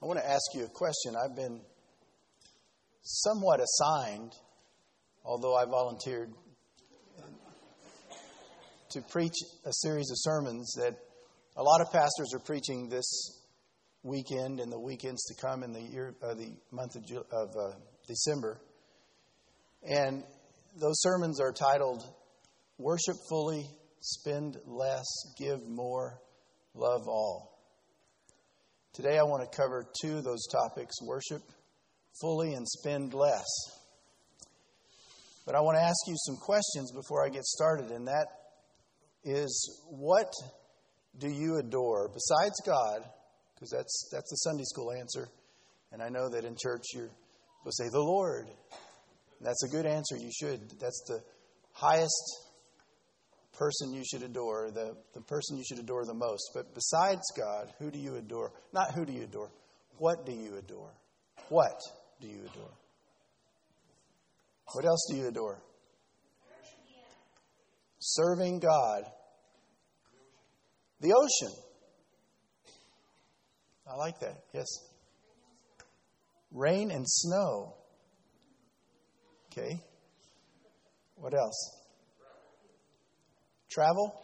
I want to ask you a question. I've been somewhat assigned, although I volunteered, to preach a series of sermons that a lot of pastors are preaching this weekend and the weekends to come in the month of December. And those sermons are titled, Worship Fully, Spend Less, Give More, Love All. Today I want to cover two of those topics, worship fully and spend less. But I want to ask you some questions before I get started, and that is, what do you adore besides God? Because that's the Sunday school answer. And I know that in church you're supposed to say, the Lord. And that's a good answer. You should. That's the highest person you should adore, the person you should adore the most. But besides God, who do you adore? Not who do you adore. What do you adore? What do you adore? What else do you adore? Serving God. The ocean. I like that. Yes. Rain and snow. Okay. What else? Travel?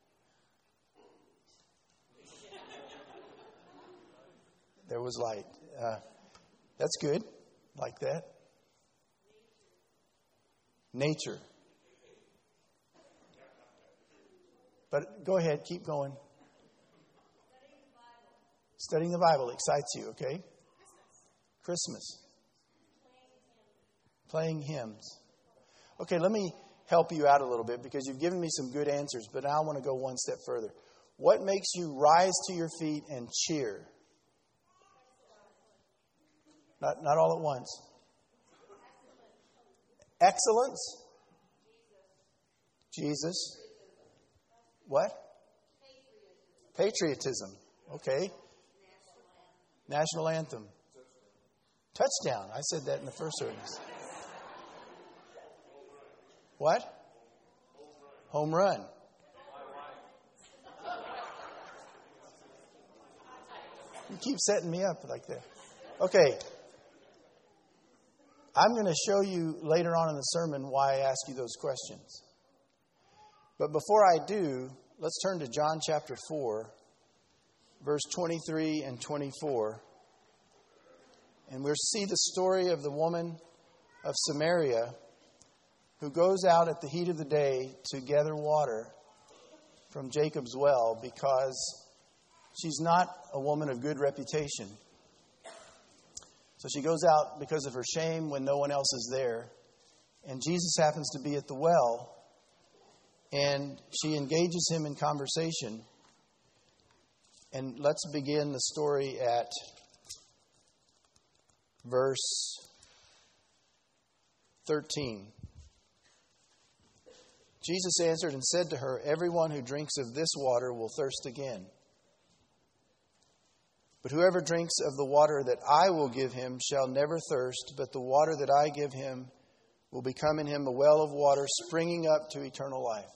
There was light. That's good. Like that. Nature. But go ahead, keep going. Studying the Bible excites you, okay? Christmas. Playing hymns. Okay, let me help you out a little bit because you've given me some good answers, but now I want to go one step further. What makes you rise to your feet and cheer? Not all at once. Excellence? Jesus? What? Patriotism. Okay. National anthem. Touchdown. I said that in the first service. What? Home run. You keep setting me up like that. Okay. I'm going to show you later on in the sermon why I ask you those questions. But before I do, let's turn to John chapter 4, verse 23 and 24. And we'll see the story of the woman of Samaria who goes out at the heat of the day to gather water from Jacob's well because she's not a woman of good reputation. So she goes out because of her shame when no one else is there. And Jesus happens to be at the well. And she engages him in conversation. And let's begin the story at verse 13. Jesus answered and said to her, "Everyone who drinks of this water will thirst again. But whoever drinks of the water that I will give him shall never thirst, but the water that I give him will become in him a well of water springing up to eternal life."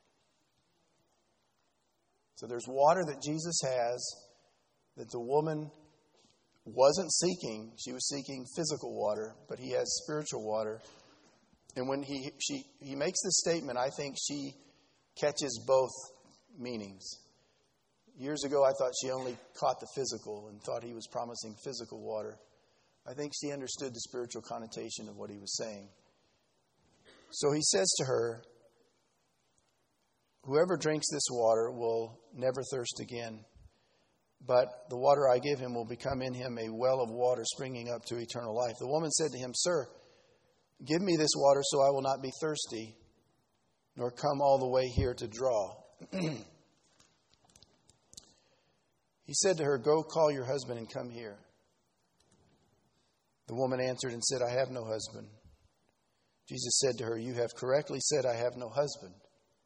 So there's water that Jesus has that the woman wasn't seeking. She was seeking physical water, but he has spiritual water. And when he makes this statement, I think she catches both meanings. Years ago, I thought she only caught the physical and thought he was promising physical water. I think she understood the spiritual connotation of what he was saying. So he says to her, "Whoever drinks this water will never thirst again, but the water I give him will become in him a well of water springing up to eternal life." The woman said to him, "Sir, give me this water so I will not be thirsty, nor come all the way here to draw." He said to her, "Go call your husband and come here." The woman answered and said, "I have no husband." Jesus said to her, "You have correctly said, 'I have no husband.'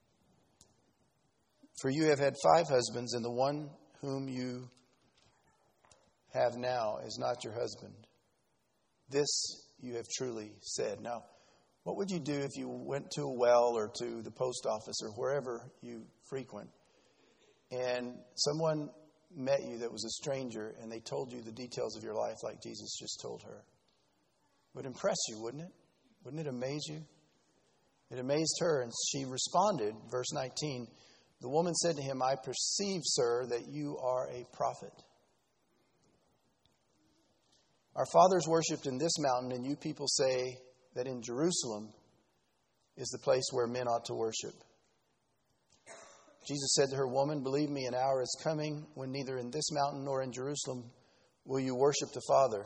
For you have had 5 husbands, and the one whom you have now is not your husband. This you have truly said." Now, what would you do if you went to a well or to the post office or wherever you frequent, and someone met you that was a stranger and they told you the details of your life like Jesus just told her? It would impress you, wouldn't it? Wouldn't it amaze you? It amazed her, and she responded, verse 19, the woman said to him, I perceive, sir, that you are a prophet. Our fathers worshipped in this mountain, and you people say that in Jerusalem is the place where men ought to worship. Jesus said to her, woman, believe me, an hour is coming when neither in this mountain nor in Jerusalem will you worship the Father.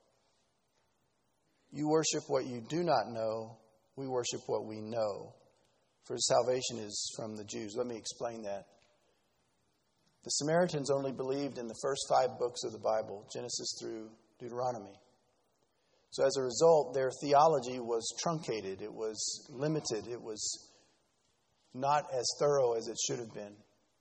You worship what you do not know. We worship what we know. For salvation is from the Jews. Let me explain that. The Samaritans only believed in the first 5 books of the Bible, Genesis through Deuteronomy. So as a result, their theology was truncated. It was limited. It was not as thorough as it should have been.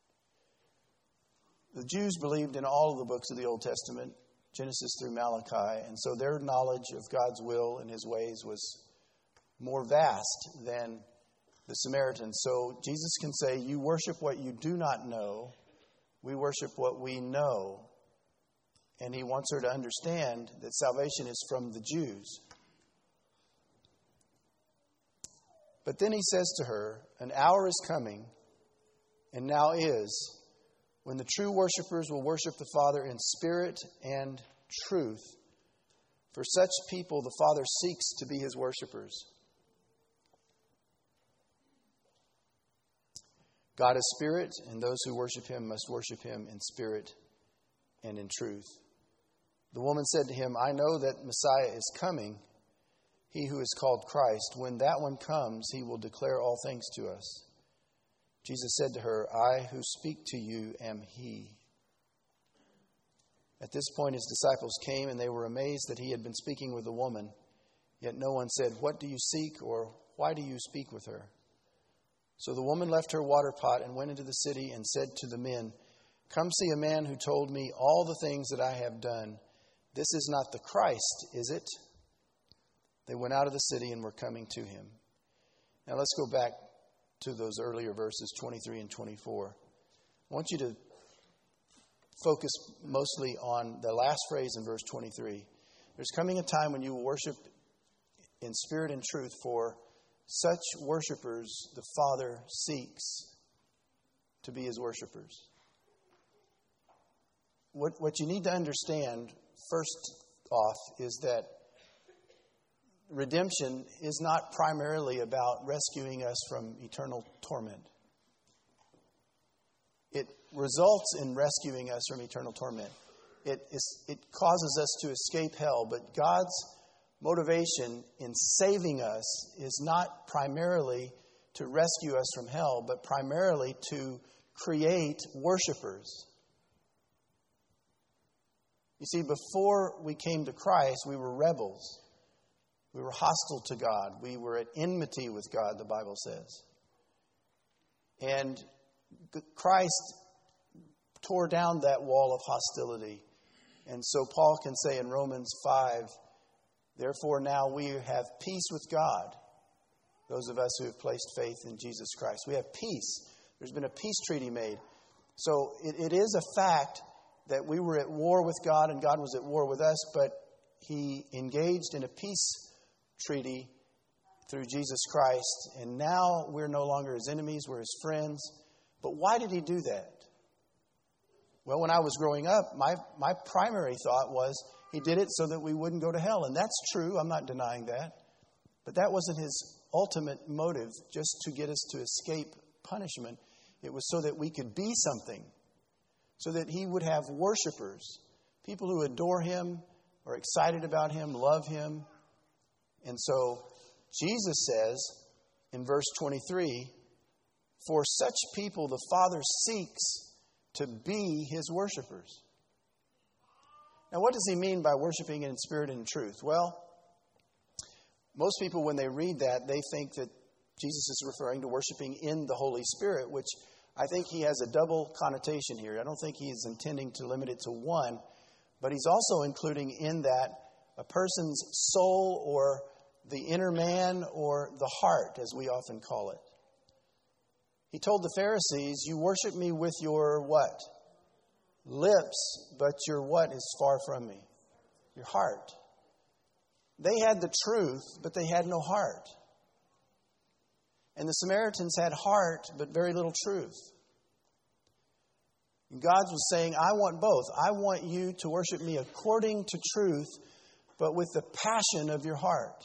The Jews believed in all of the books of the Old Testament, Genesis through Malachi, and so their knowledge of God's will and His ways was more vast than the Samaritans. So Jesus can say, you worship what you do not know. We worship what we know. And He wants her to understand that salvation is from the Jews. But then He says to her, an hour is coming, and now is, when the true worshipers will worship the Father in spirit and truth. For such people the Father seeks to be His worshipers. God is spirit, and those who worship Him must worship Him in spirit and in truth. The woman said to Him, I know that Messiah is coming, He who is called Christ. When that one comes, He will declare all things to us. Jesus said to her, I who speak to you am He. At this point His disciples came, and they were amazed that He had been speaking with a woman. Yet no one said, what do you seek, or why do you speak with her? So the woman left her water pot and went into the city and said to the men, come see a man who told me all the things that I have done. This is not the Christ, is it? They went out of the city and were coming to Him. Now let's go back to those earlier verses, 23 and 24. I want you to focus mostly on the last phrase in verse 23. There's coming a time when you will worship in spirit and truth, for such worshipers the Father seeks to be His worshipers. What you need to understand, first off, is that redemption is not primarily about rescuing us from eternal torment. It results in rescuing us from eternal torment. It causes us to escape hell, but God's motivation in saving us is not primarily to rescue us from hell, but primarily to create worshipers. You see, before we came to Christ, we were rebels. We were hostile to God. We were at enmity with God, the Bible says. And Christ tore down that wall of hostility. And so Paul can say in Romans 5, therefore now we have peace with God, those of us who have placed faith in Jesus Christ. We have peace. There's been a peace treaty made. So it is a fact that we were at war with God and God was at war with us, but He engaged in a peace treaty through Jesus Christ, and now we're no longer His enemies, we're His friends. But why did He do that? Well, when I was growing up, my primary thought was He did it so that we wouldn't go to hell. And that's true, I'm not denying that. But that wasn't His ultimate motive, just to get us to escape punishment. It was so that we could be something, so that He would have worshipers, people who adore Him, are excited about Him, love Him. And so Jesus says in verse 23, for such people the Father seeks to be His worshipers. Now what does He mean by worshiping in spirit and in truth? Well, most people when they read that, they think that Jesus is referring to worshiping in the Holy Spirit, which I think He has a double connotation here. I don't think He is intending to limit it to one, but He's also including in that a person's soul, or the inner man, or the heart, as we often call it. He told the Pharisees, you worship me with your what? lips, but your what is far from me? Your heart. They had the truth, but they had no heart. And the Samaritans had heart, but very little truth. And God was saying, I want both. I want you to worship me according to truth, but with the passion of your heart.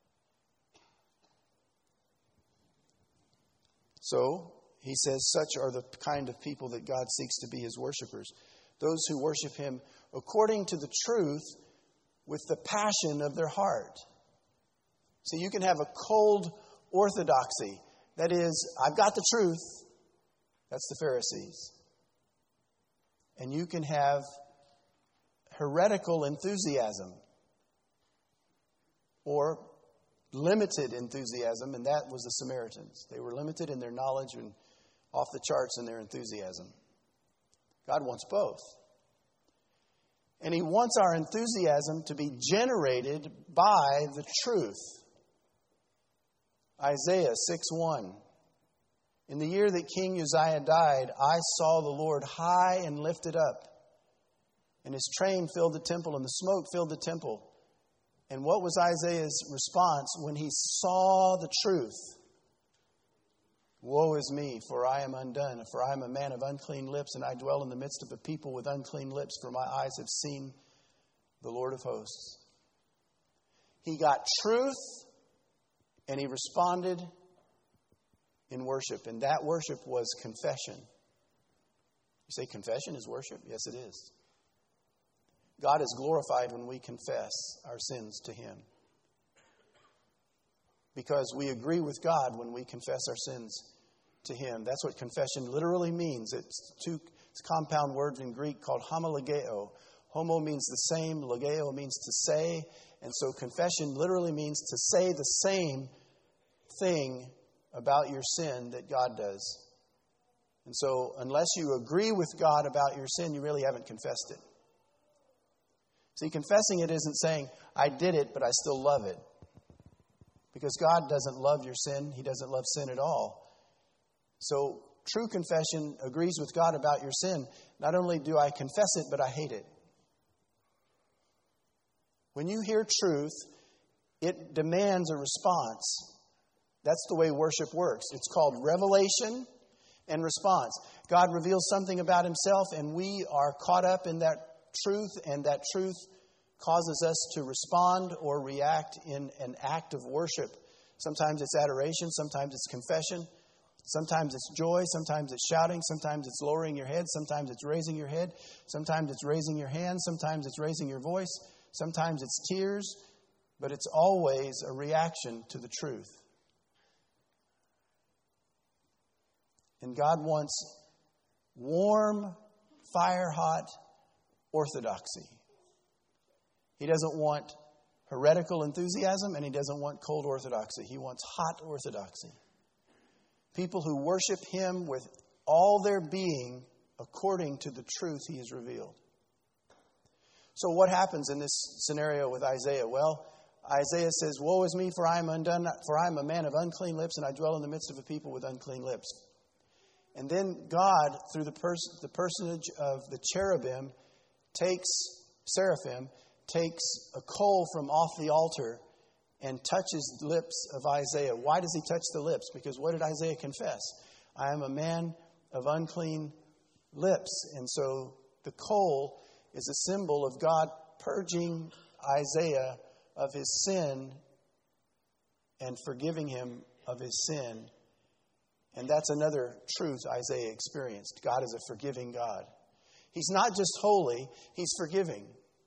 So, he says, such are the kind of people that God seeks to be his worshipers. Those who worship him according to the truth with the passion of their heart. So you can have a cold orthodoxy. That is, I've got the truth. That's the Pharisees. And you can have heretical enthusiasm or limited enthusiasm, and that was the Samaritans. They were limited in their knowledge and off the charts in their enthusiasm. God wants both. And he wants our enthusiasm to be generated by the truth. Isaiah 6:1. In the year that King Uzziah died, I saw the Lord high and lifted up, and his train filled the temple, and the smoke filled the temple. And what was Isaiah's response when he saw the truth? Woe is me, for I am undone, for I am a man of unclean lips, and I dwell in the midst of a people with unclean lips, for my eyes have seen the Lord of hosts. He got truth, and he responded in worship. And that worship was confession. You say confession is worship? Yes, it is. God is glorified when we confess our sins to him. Because we agree with God when we confess our sins to him. That's what confession literally means. It's a compound word in Greek called homologeo. Homo means the same, logeo means to say. And so confession literally means to say the same thing about your sin that God does. And so unless you agree with God about your sin, you really haven't confessed it. See, confessing it isn't saying, I did it, but I still love it. Because God doesn't love your sin. He doesn't love sin at all. So true confession agrees with God about your sin. Not only do I confess it, but I hate it. When you hear truth, it demands a response. That's the way worship works. It's called revelation and response. God reveals something about himself, and we are caught up in that truth, and that truth causes us to respond or react in an act of worship. Sometimes it's adoration, sometimes it's confession, sometimes it's joy, sometimes it's shouting, sometimes it's lowering your head, sometimes it's raising your head, sometimes it's raising your hand, sometimes it's raising your voice, sometimes it's tears, but it's always a reaction to the truth. And God wants warm, fire-hot orthodoxy. He doesn't want heretical enthusiasm, and he doesn't want cold orthodoxy. He wants hot orthodoxy. People who worship him with all their being according to the truth he has revealed. So what happens in this scenario with Isaiah? Well, Isaiah says, woe is me, for I am undone, for I am a man of unclean lips, and I dwell in the midst of a people with unclean lips. And then God, through the personage of the cherubim, seraphim, takes a coal from off the altar and touches the lips of Isaiah. Why does he touch the lips? Because what did Isaiah confess? I am a man of unclean lips. And so the coal is a symbol of God purging Isaiah of his sin and forgiving him of his sin. And that's another truth Isaiah experienced. God is a forgiving God. He's not just holy, he's forgiving.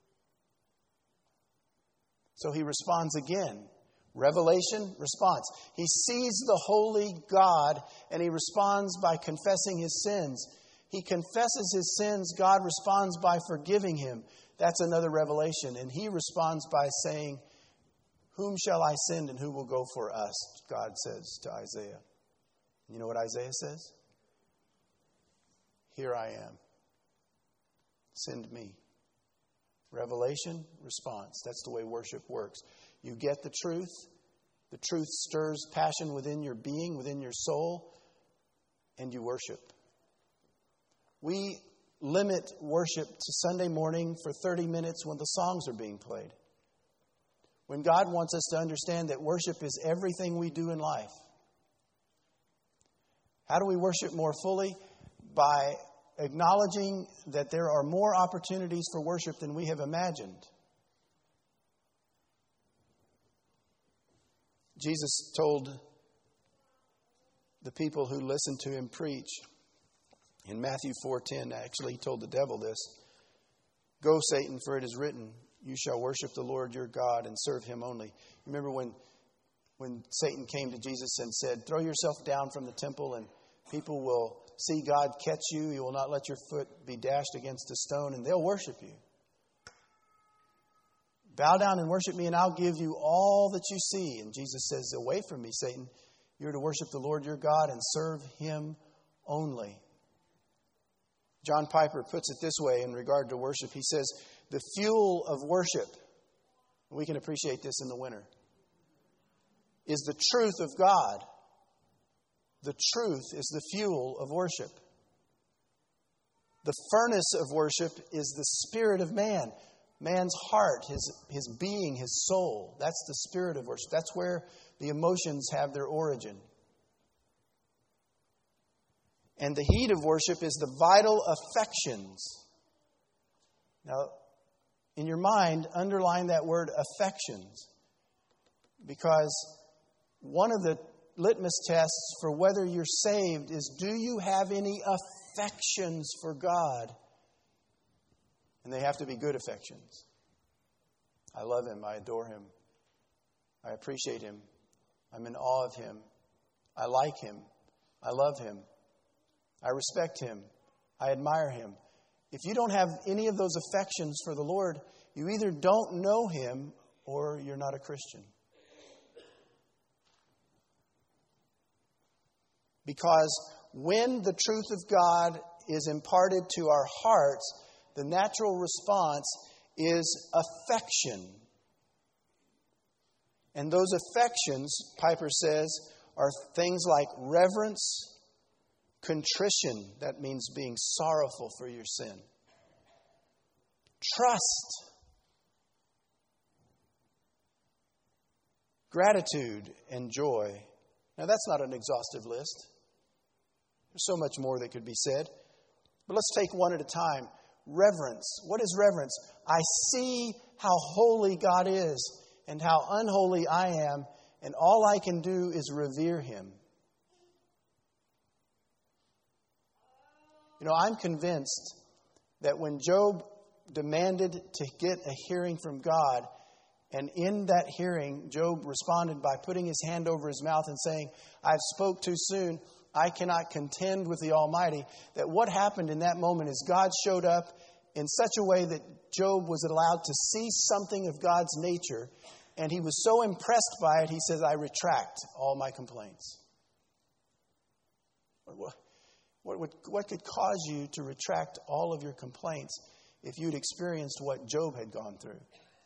So he responds again. Revelation, response. He sees the holy God and he responds by confessing his sins. He confesses his sins. God responds by forgiving him. That's another revelation. And he responds by saying, whom shall I send and who will go for us? God says to Isaiah. You know what Isaiah says? Here I am. Send me. Revelation, response. That's the way worship works. You get the truth. The truth stirs passion within your being, within your soul, and you worship. We limit worship to Sunday morning for 30 minutes when the songs are being played. When God wants us to understand that worship is everything we do in life. How do we worship more fully? By acknowledging that there are more opportunities for worship than we have imagined. Jesus told the people who listened to him preach in Matthew 4:10, actually he told the devil this, "Go, Satan, for it is written, you shall worship the Lord your God and serve him only." Remember when Satan came to Jesus and said, "Throw yourself down from the temple and people will see God catch you. He will not let your foot be dashed against a stone and they'll worship you. Bow down and worship me and I'll give you all that you see." And Jesus says, "Away from me, Satan. You're to worship the Lord your God and serve him only." John Piper puts it this way in regard to worship. He says, the fuel of worship, we can appreciate this in the winter, is the truth of God. The truth is the fuel of worship. The furnace of worship is the spirit of man. Man's heart, his being, his soul. That's the spirit of worship. That's where the emotions have their origin. And the heat of worship is the vital affections. Now, in your mind, underline that word affections. Because one of the litmus tests for whether you're saved is, do you have any affections for God? And they have to be good affections. I love him. I adore him. I appreciate him. I'm in awe of him. I like him. I love him. I respect him. I admire him. If you don't have any of those affections for the Lord, you either don't know him or you're not a Christian. Because when the truth of God is imparted to our hearts, the natural response is affection. And those affections, Piper says, are things like reverence, contrition, that means being sorrowful for your sin, trust, gratitude, and joy. Now, that's not an exhaustive list. There's so much more that could be said. But let's take one at a time. Reverence. What is reverence? I see how holy God is and how unholy I am, and all I can do is revere him. You know, I'm convinced that when Job demanded to get a hearing from God, and in that hearing, Job responded by putting his hand over his mouth and saying, "I've spoke too soon. I cannot contend with the Almighty," that what happened in that moment is God showed up in such a way that Job was allowed to see something of God's nature, and he was so impressed by it, he says, "I retract all my complaints." What could cause you to retract all of your complaints if you'd experienced what Job had gone through?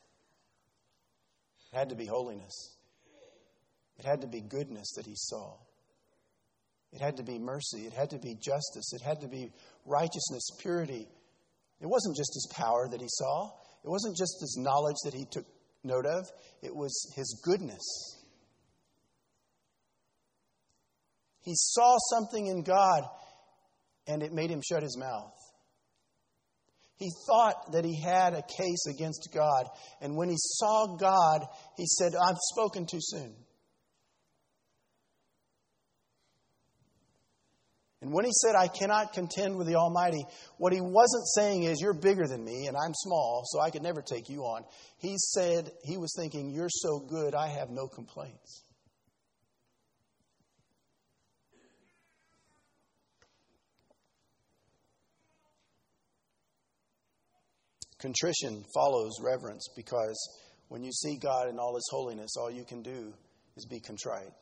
It had to be holiness. It had to be goodness that he saw. It had to be mercy. It had to be justice. It had to be righteousness, purity. It wasn't just his power that he saw. It wasn't just his knowledge that he took note of. It was his goodness. He saw something in God, and it made him shut his mouth. He thought that he had a case against God. And when he saw God, he said, "I've spoken too soon." And when he said, "I cannot contend with the Almighty," what he wasn't saying is, "You're bigger than me and I'm small, so I could never take you on." He said, he was thinking, "You're so good, I have no complaints." Contrition follows reverence, because when you see God in all his holiness, all you can do is be contrite.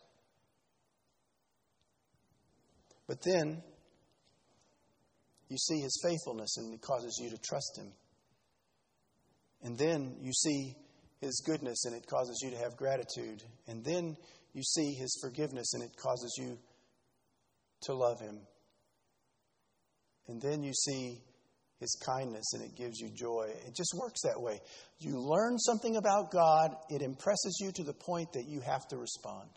But then you see his faithfulness, and it causes you to trust him. And then you see his goodness, and it causes you to have gratitude. And then you see his forgiveness, and it causes you to love him. And then you see His kindness, and it gives you joy. It just works that way. You learn something about God, it impresses you to the point that you have to respond.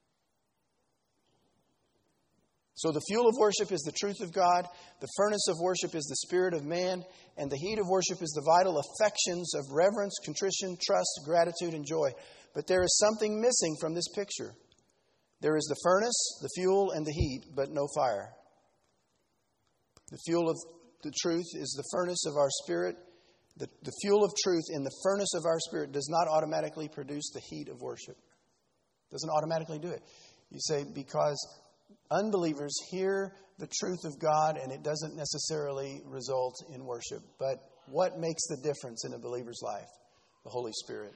So the fuel of worship is the truth of God, the furnace of worship is the spirit of man, and the heat of worship is the vital affections of reverence, contrition, trust, gratitude, and joy. But there is something missing from this picture. There is the furnace, the fuel, and the heat, but no fire. The fuel of the truth is the furnace of our spirit. The fuel of truth in the furnace of our spirit does not automatically produce the heat of worship. Doesn't automatically do it. You say, because unbelievers hear the truth of God and it doesn't necessarily result in worship. But what makes the difference in a believer's life? The Holy Spirit.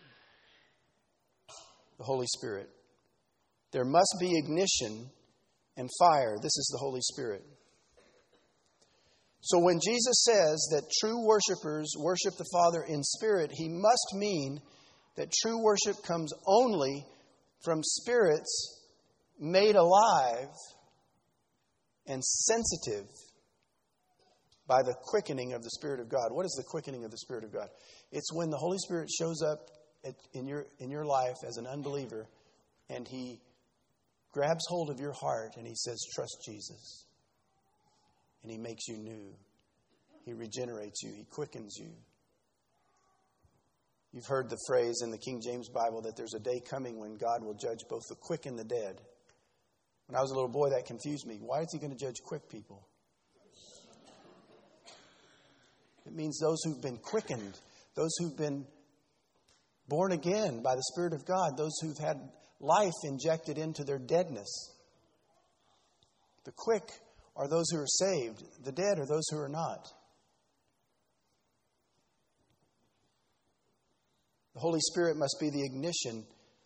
The Holy Spirit. There must be ignition and fire. This is the Holy Spirit. So when Jesus says that true worshipers worship the Father in spirit, He must mean that true worship comes only from spirits made alive and sensitive by the quickening of the Spirit of God. What is the quickening of the Spirit of God? It's when the Holy Spirit shows up in your life as an unbeliever and He grabs hold of your heart and He says, trust Jesus. And He makes you new. He regenerates you. He quickens you. You've heard the phrase in the King James Bible that there's a day coming when God will judge both the quick and the dead. When I was a little boy, that confused me. Why is He going to judge quick people? It means those who've been quickened, those who've been born again by the Spirit of God, those who've had life injected into their deadness. The quick are those who are saved. The dead are those who are not. The Holy Spirit must be the ignition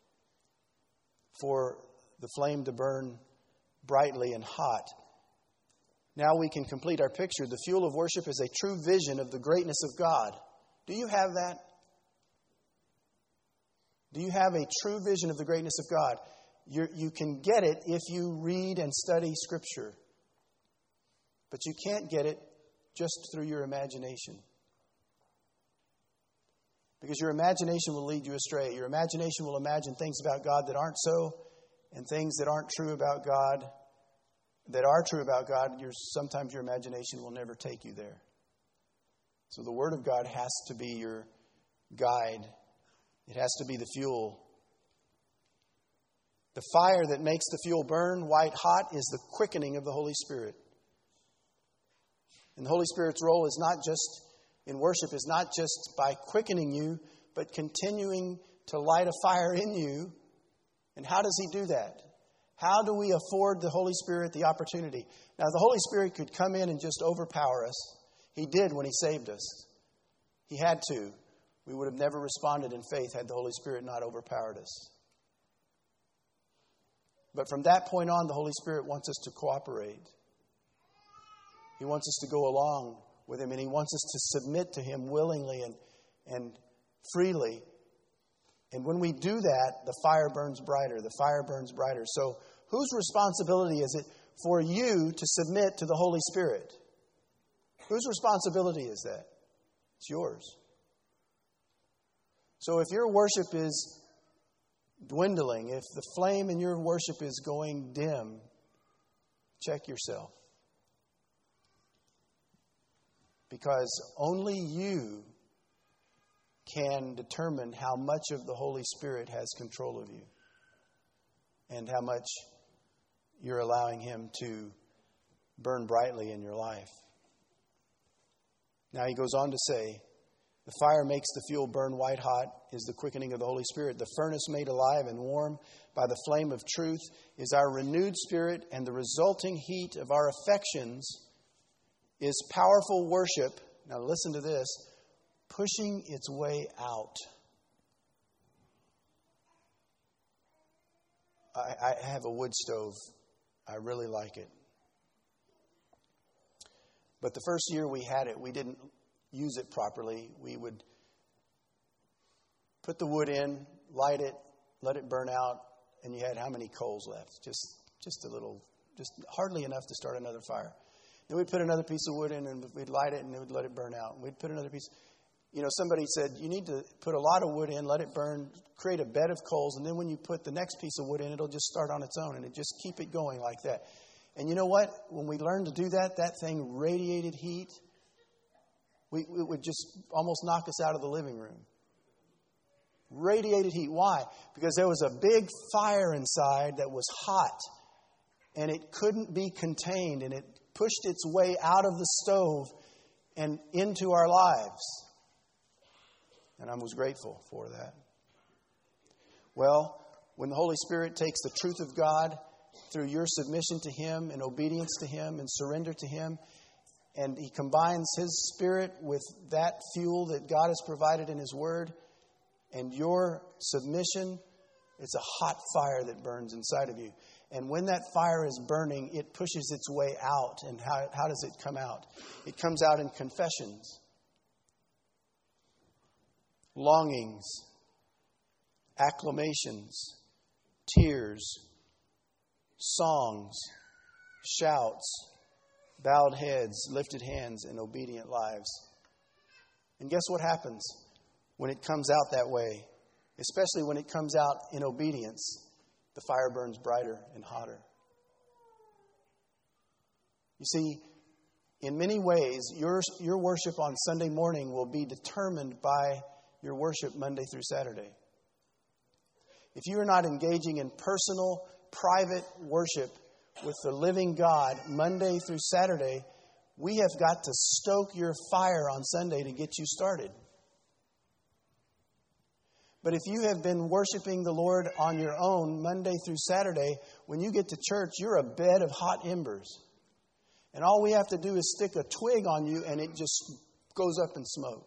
for the flame to burn brightly and hot. Now we can complete our picture. The fuel of worship is a true vision of the greatness of God. Do you have that? Do you have a true vision of the greatness of God? You can get it if you read and study Scripture. But you can't get it just through your imagination. Because your imagination will lead you astray. Your imagination will imagine things about God that aren't so, and things that aren't true about God, that are true about God. Sometimes your imagination will never take you there. So the Word of God has to be your guide. It has to be the fuel. The fire that makes the fuel burn white hot is the quickening of the Holy Spirit. And the Holy Spirit's role is not just in worship, is not just by quickening you, but continuing to light a fire in you. And how does He do that? How do we afford the Holy Spirit the opportunity? Now, the Holy Spirit could come in and just overpower us. He did when He saved us. He had to. We would have never responded in faith had the Holy Spirit not overpowered us. But from that point on, the Holy Spirit wants us to cooperate. He wants us to go along with Him, and He wants us to submit to Him willingly and freely. And when we do that, the fire burns brighter. The fire burns brighter. So whose responsibility is it for you to submit to the Holy Spirit? Whose responsibility is that? It's yours. So if your worship is dwindling, if the flame in your worship is going dim, check yourself. Because only you can determine how much of the Holy Spirit has control of you and how much you're allowing Him to burn brightly in your life. Now he goes on to say, the fire makes the fuel burn white hot is the quickening of the Holy Spirit. The furnace made alive and warm by the flame of truth is our renewed spirit, and the resulting heat of our affections is powerful worship. Now listen to this. Pushing its way out. I have a wood stove. I really like it. But the first year we had it, we didn't use it properly. We would put the wood in, light it, let it burn out, and you had how many coals left? Just a little, just hardly enough to start another fire. Then we'd put another piece of wood in and we'd light it and it would let it burn out. And we'd put another piece. Somebody said, you need to put a lot of wood in, let it burn, create a bed of coals, and then when you put the next piece of wood in, it'll just start on its own, and it just keep it going like that. And you know what? When we learned to do that, that thing radiated heat. It would just almost knock us out of the living room. Radiated heat. Why? Because there was a big fire inside that was hot, and it couldn't be contained, and it pushed its way out of the stove and into our lives. And I was grateful for that. Well, when the Holy Spirit takes the truth of God through your submission to Him and obedience to Him and surrender to Him, and He combines His Spirit with that fuel that God has provided in His Word, and your submission, it's a hot fire that burns inside of you. And when that fire is burning, it pushes its way out. And how does it come out? It comes out in confessions, longings, acclamations, tears, songs, shouts, bowed heads, lifted hands, and obedient lives. And guess what happens when it comes out that way? Especially when it comes out in obedience, the fire burns brighter and hotter. You see, in many ways, your worship on Sunday morning will be determined by your worship Monday through Saturday. If you are not engaging in personal, private worship with the living God Monday through Saturday, we have got to stoke your fire on Sunday to get you started. But if you have been worshiping the Lord on your own Monday through Saturday, when you get to church, you're a bed of hot embers. And all we have to do is stick a twig on you and it just goes up in smoke.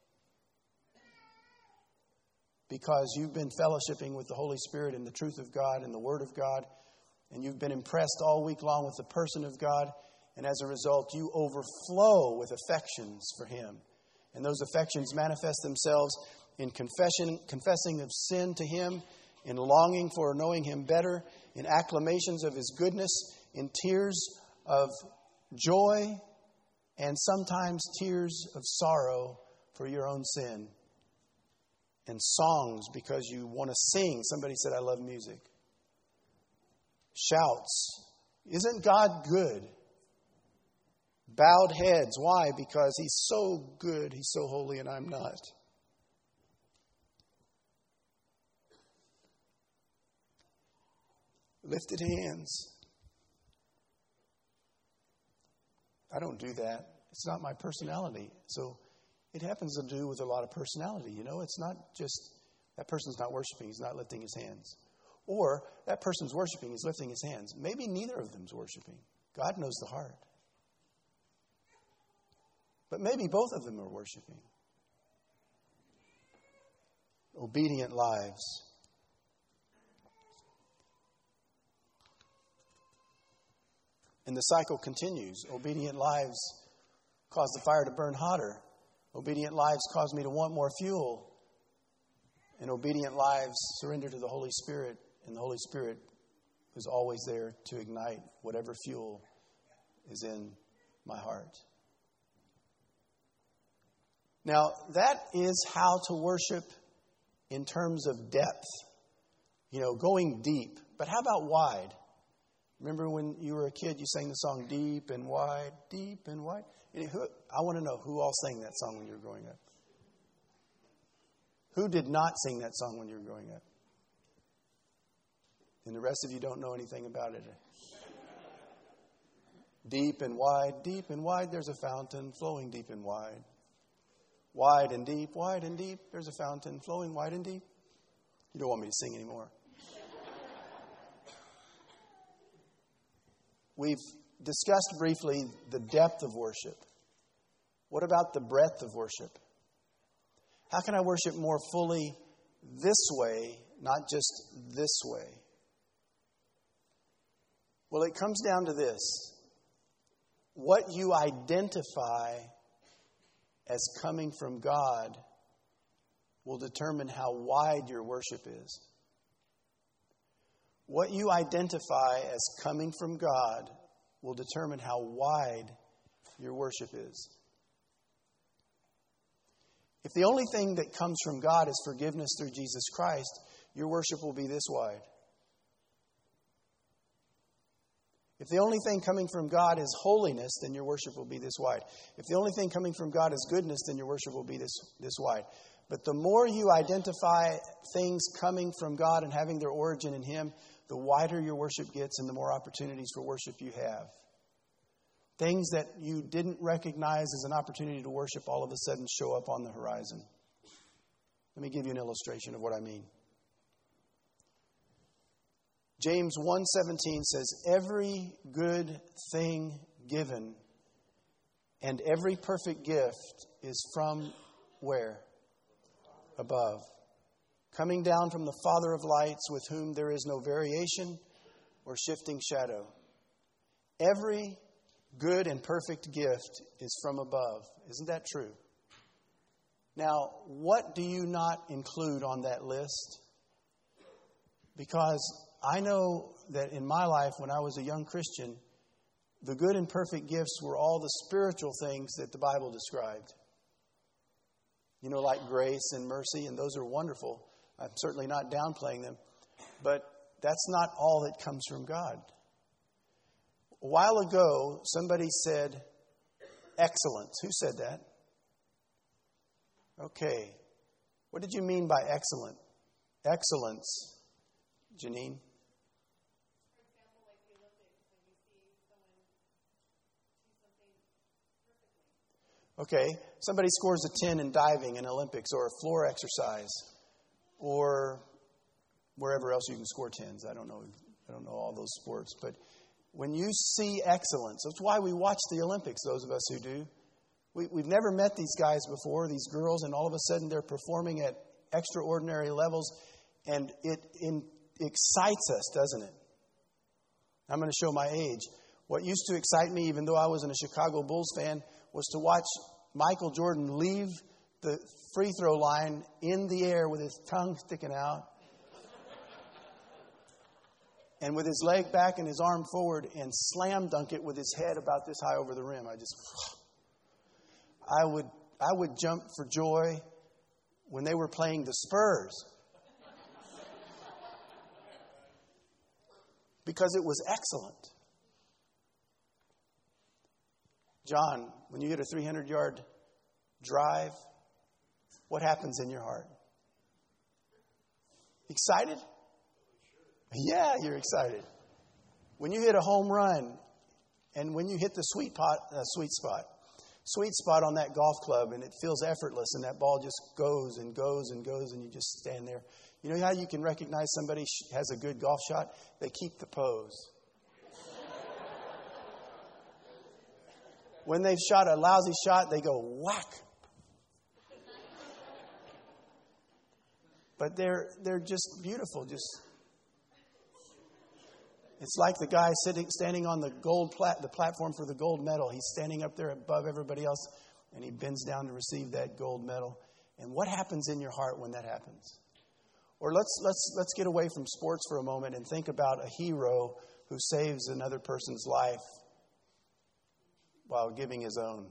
Because you've been fellowshipping with the Holy Spirit and the truth of God and the Word of God. And you've been impressed all week long with the person of God. And as a result, you overflow with affections for Him. And those affections manifest themselves in confessing of sin to Him, in longing for knowing Him better, in acclamations of His goodness, in tears of joy, and sometimes tears of sorrow for your own sin. And songs because you want to sing. Somebody said, I love music. Shouts. Isn't God good? Bowed heads. Why? Because He's so good. He's so holy and I'm not. Lifted hands. I don't do that. It's not my personality. So it happens to do with a lot of personality. It's not just that person's not worshiping. He's not lifting his hands. Or that person's worshiping. He's lifting his hands. Maybe neither of them's worshiping. God knows the heart. But maybe both of them are worshiping. Obedient lives. And the cycle continues. Obedient lives cause the fire to burn hotter. Obedient lives cause me to want more fuel. And obedient lives surrender to the Holy Spirit. And the Holy Spirit is always there to ignite whatever fuel is in my heart. Now, that is how to worship in terms of depth. Going deep. But how about wide? Remember when you were a kid, you sang the song Deep and Wide, Deep and Wide? I want to know who all sang that song when you were growing up. Who did not sing that song when you were growing up? And the rest of you don't know anything about it. Deep and wide, there's a fountain flowing deep and wide. Wide and deep, there's a fountain flowing wide and deep. You don't want me to sing anymore. We've discussed briefly the depth of worship. What about the breadth of worship? How can I worship more fully this way, not just this way? Well, it comes down to this. What you identify as coming from God will determine how wide your worship is. What you identify as coming from God will determine how wide your worship is. If the only thing that comes from God is forgiveness through Jesus Christ, your worship will be this wide. If the only thing coming from God is holiness, then your worship will be this wide. If the only thing coming from God is goodness, then your worship will be this wide. But the more you identify things coming from God and having their origin in Him, the wider your worship gets and the more opportunities for worship you have. Things that you didn't recognize as an opportunity to worship all of a sudden show up on the horizon. Let me give you an illustration of what I mean. James 1:17 says, every good thing given and every perfect gift is from where? Above. Coming down from the Father of lights, with whom there is no variation or shifting shadow. Every good and perfect gift is from above. Isn't that true? Now, what do you not include on that list? Because I know that in my life, when I was a young Christian, the good and perfect gifts were all the spiritual things that the Bible described. You know, like grace and mercy, and those are wonderful. I'm certainly not downplaying them. But that's not all that comes from God. A while ago, somebody said excellence. Who said that? Okay. What did you mean by excellent? Excellence, Janine? For example, like the Olympics, when you see someone do something perfectly. Okay. Somebody scores a 10 in diving in Olympics or a floor exercise or wherever else you can score 10s. I don't know all those sports, but when you see excellence, that's why we watch the Olympics, those of us who do. We've never met these guys before, these girls, and all of a sudden they're performing at extraordinary levels, and it excites us, doesn't it? I'm going to show my age. What used to excite me, even though I wasn't a Chicago Bulls fan, was to watch Michael Jordan leave the free throw line in the air with his tongue sticking out and with his leg back and his arm forward and slam dunk it with his head about this high over the rim. I would jump for joy when they were playing the Spurs because it was excellent. John, when you hit a 300-yard drive, what happens in your heart? Excited? Yeah, you're excited. When you hit a home run and when you hit the sweet spot on that golf club and it feels effortless and that ball just goes and goes and goes and you just stand there. You know how you can recognize somebody has a good golf shot? They keep the pose. When they've shot a lousy shot, they go whack. But they're just beautiful. It's like the guy standing on the the platform for the gold medal. He's standing up there above everybody else, and he bends down to receive that gold medal. And what happens in your heart when that happens? Or let's get away from sports for a moment and think about a hero who saves another person's life while giving his own.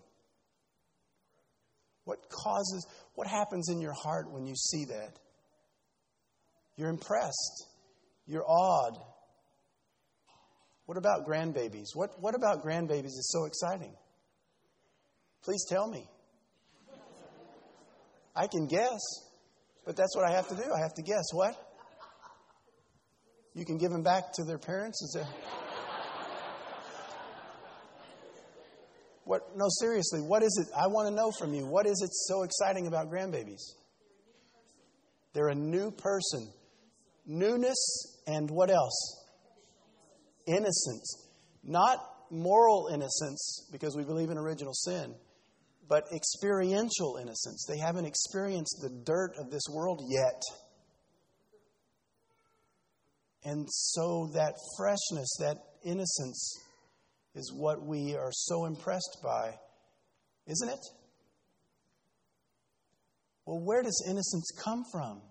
What happens in your heart when you see that? You're impressed. You're awed. What about grandbabies? What about grandbabies is so exciting? Please tell me. I can guess, but that's what I have to do. I have to guess. What? You can give them back to their parents? Is that... What? No, seriously, what is it? I want to know from you. What is it so exciting about grandbabies? They're a new person. Newness and what else? Innocence. Not moral innocence, because we believe in original sin, but experiential innocence. They haven't experienced the dirt of this world yet. And so that freshness, that innocence is what we are so impressed by, isn't it? Well, where does innocence come from?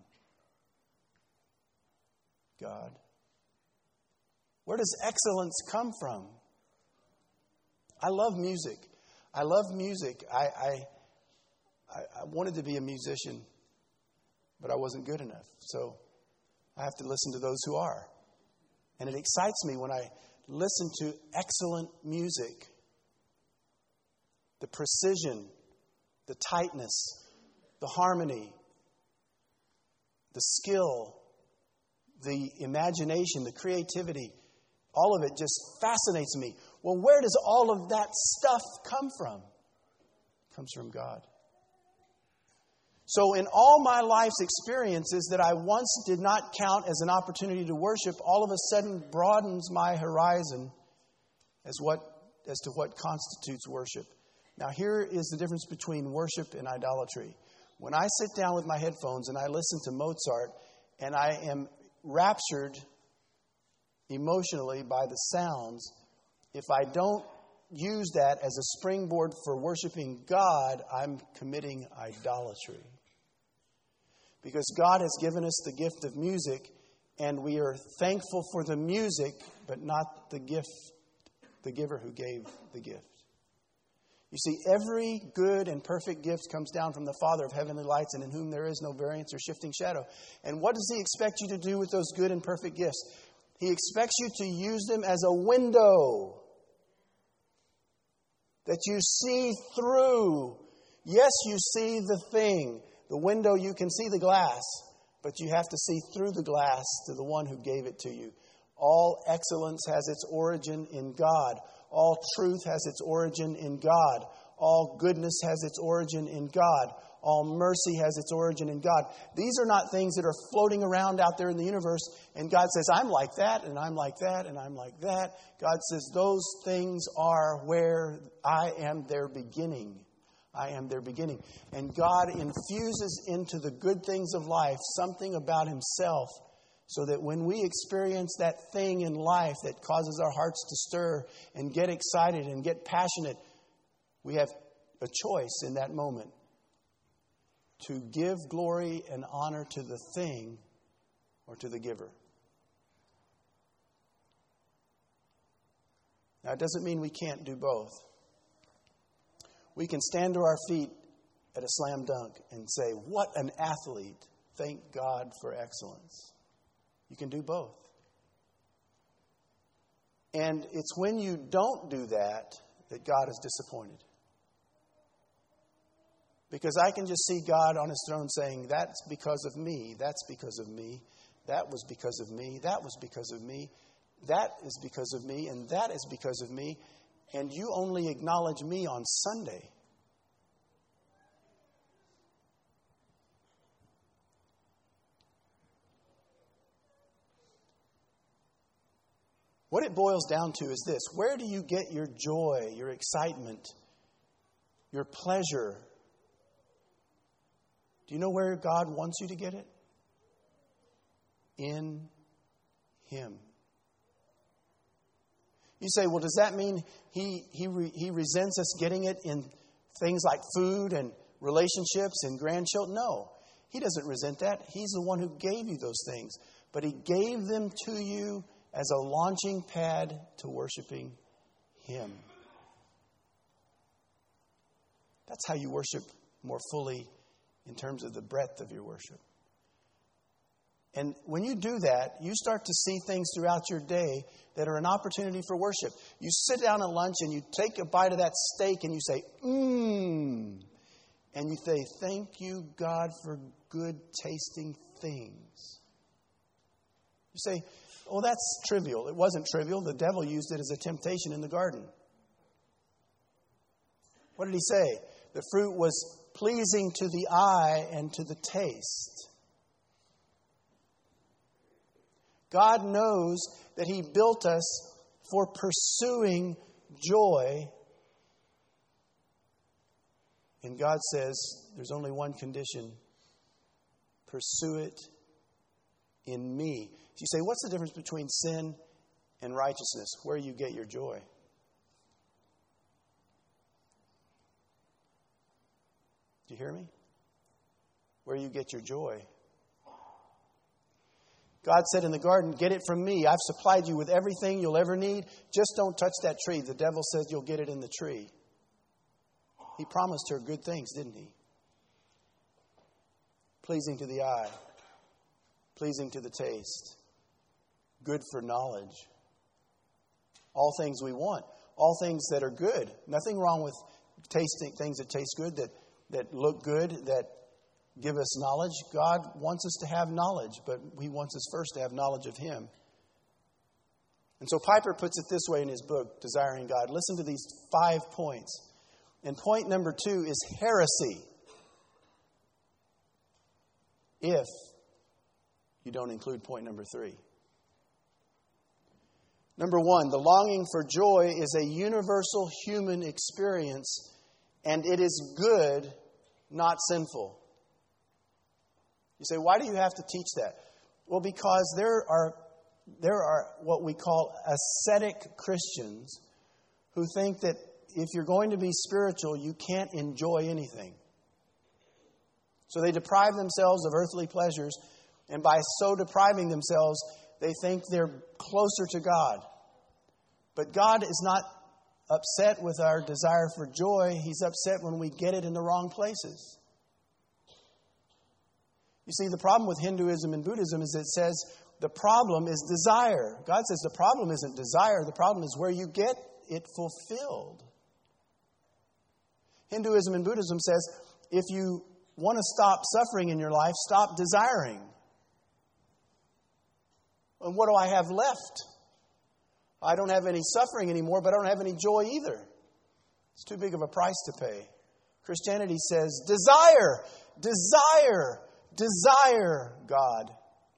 God. Where does excellence come from? I love music. I love music. I wanted to be a musician, but I wasn't good enough. So I have to listen to those who are. And it excites me when I listen to excellent music. The precision, the tightness, the harmony, the skill, the imagination, the creativity, all of it just fascinates me. Well, where does all of that stuff come from? It comes from God. So in all my life's experiences that I once did not count as an opportunity to worship, all of a sudden broadens my horizon as to what constitutes worship. Now here is the difference between worship and idolatry. When I sit down with my headphones and I listen to Mozart and I am raptured emotionally by the sounds, if I don't use that as a springboard for worshiping God, I'm committing idolatry. Because God has given us the gift of music, and we are thankful for the music, but not the gift, the giver who gave the gift. You see, every good and perfect gift comes down from the Father of heavenly lights, and in whom there is no variance or shifting shadow. And what does He expect you to do with those good and perfect gifts? He expects you to use them as a window that you see through. Yes, you see the thing. The window, you can see the glass, but you have to see through the glass to the one who gave it to you. All excellence has its origin in God. All truth has its origin in God. All goodness has its origin in God. All mercy has its origin in God. These are not things that are floating around out there in the universe, and God says, I'm like that, and I'm like that, and I'm like that. God says, those things are where I am their beginning. I am their beginning. And God infuses into the good things of life something about Himself, so that when we experience that thing in life that causes our hearts to stir and get excited and get passionate, we have a choice in that moment to give glory and honor to the thing or to the giver. Now, it doesn't mean we can't do both. We can stand to our feet at a slam dunk and say, what an athlete. Thank God for excellence. You can do both. And it's when you don't do that that God is disappointed. Because I can just see God on His throne saying, that's because of me, that's because of me, that was because of me, that was because of me, that is because of me, and that is because of me. And you only acknowledge me on Sunday. What it boils down to is this. Where do you get your joy, your excitement, your pleasure? Do you know where God wants you to get it? In Him. You say, well, does that mean he resents us getting it in things like food and relationships and grandchildren? No, He doesn't resent that. He's the one who gave you those things. But He gave them to you as a launching pad to worshiping Him. That's how you worship more fully in terms of the breadth of your worship. And when you do that, you start to see things throughout your day that are an opportunity for worship. You sit down at lunch and you take a bite of that steak and you say, mmm. And you say, thank you, God, for good tasting things. You say, oh, that's trivial. It wasn't trivial. The devil used it as a temptation in the garden. What did he say? The fruit was pleasing to the eye and to the taste. God knows that He built us for pursuing joy. And God says there's only one condition. Pursue it in me. You say, what's the difference between sin and righteousness? Where you get your joy. Do you hear me? Where you get your joy. God said in the garden, get it from me. I've supplied you with everything you'll ever need. Just don't touch that tree. The devil says you'll get it in the tree. He promised her good things, didn't he? Pleasing to the eye, pleasing to the taste, good for knowledge. All things we want, all things that are good. Nothing wrong with tasting things that taste good, that look good, that give us knowledge. God wants us to have knowledge, but He wants us first to have knowledge of Him. And so Piper puts it this way in his book, Desiring God. Listen to these 5 points. And point number 2 is heresy. If you don't include point number 3. Number 1, the longing for joy is a universal human experience, and it is good, not sinful. You say, why do you have to teach that? Well, because there are what we call ascetic Christians who think that if you're going to be spiritual, you can't enjoy anything. So they deprive themselves of earthly pleasures, and by so depriving themselves, they think they're closer to God. But God is not upset with our desire for joy. He's upset when we get it in the wrong places. You see, the problem with Hinduism and Buddhism is it says the problem is desire. God says the problem isn't desire. The problem is where you get it fulfilled. Hinduism and Buddhism says if you want to stop suffering in your life, stop desiring. And what do I have left? I don't have any suffering anymore, but I don't have any joy either. It's too big of a price to pay. Christianity says, desire, desire, desire God.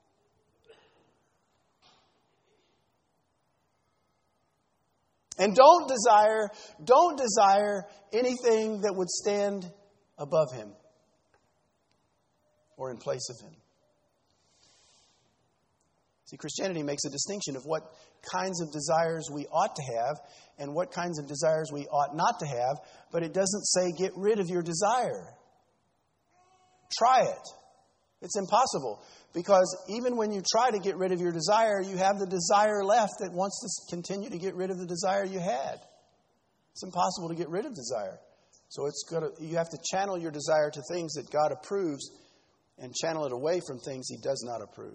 And don't desire anything that would stand above Him or in place of Him. See, Christianity makes a distinction of what kinds of desires we ought to have and what kinds of desires we ought not to have, but it doesn't say get rid of your desire. Try it. It's impossible, because even when you try to get rid of your desire, you have the desire left that wants to continue to get rid of the desire you had. It's impossible to get rid of desire. So you have to channel your desire to things that God approves and channel it away from things He does not approve.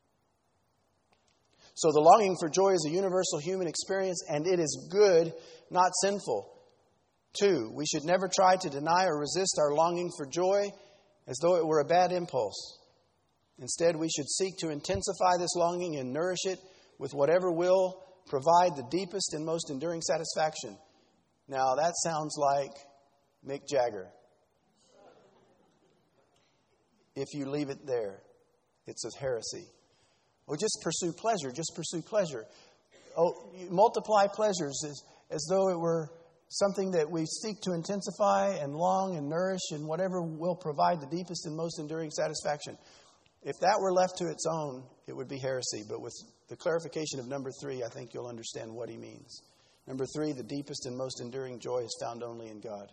So the longing for joy is a universal human experience, and it is good, not sinful. 2, we should never try to deny or resist our longing for joy as though it were a bad impulse. Instead, we should seek to intensify this longing and nourish it with whatever will provide the deepest and most enduring satisfaction. Now, that sounds like Mick Jagger. If you leave it there, it's a heresy. Or just pursue pleasure. Just pursue pleasure. Oh, you multiply pleasures as though it were something that we seek to intensify and long and nourish and whatever will provide the deepest and most enduring satisfaction. If that were left to its own, it would be heresy. But with the clarification of number 3, I think you'll understand what he means. Number 3, the deepest and most enduring joy is found only in God.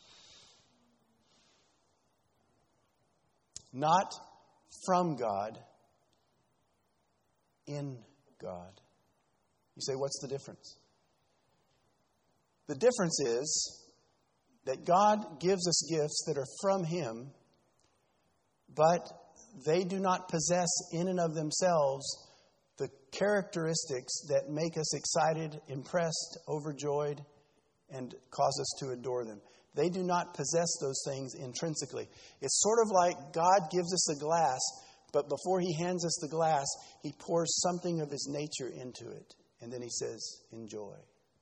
Not from God, in God. You say, what's the difference? The difference is that God gives us gifts that are from Him, but they do not possess in and of themselves the characteristics that make us excited, impressed, overjoyed, and cause us to adore them. They do not possess those things intrinsically. It's sort of like God gives us a glass, but before He hands us the glass, He pours something of His nature into it. And then He says, enjoy.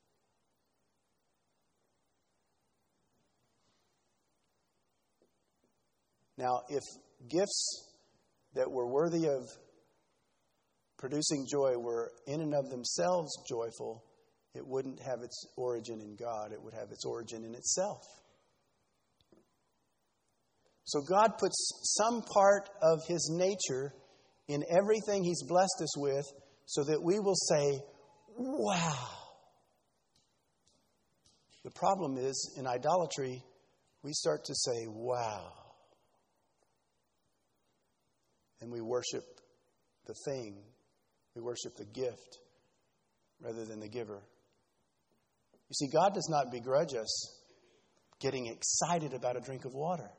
Now, if gifts that were worthy of producing joy were in and of themselves joyful, it wouldn't have its origin in God. It would have its origin in itself. So God puts some part of His nature in everything He's blessed us with so that we will say, wow. The problem is, in idolatry, we start to say, wow. And we worship the thing. We worship the gift rather than the giver. You see, God does not begrudge us getting excited about a drink of water.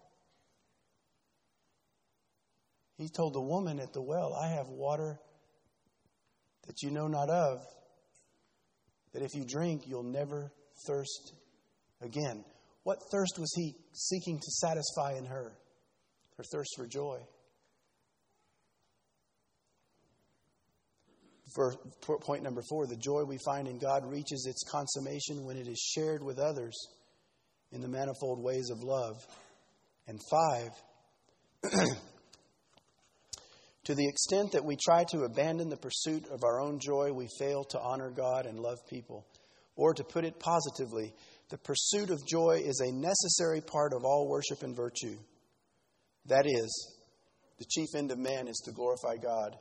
He told the woman at the well, I have water that you know not of, that if you drink, you'll never thirst again. What thirst was he seeking to satisfy in her? Her thirst for joy. For point number 4, the joy we find in God reaches its consummation when it is shared with others in the manifold ways of love. And 5, to the extent that we try to abandon the pursuit of our own joy, we fail to honor God and love people. Or to put it positively, the pursuit of joy is a necessary part of all worship and virtue. That is, the chief end of man is to glorify God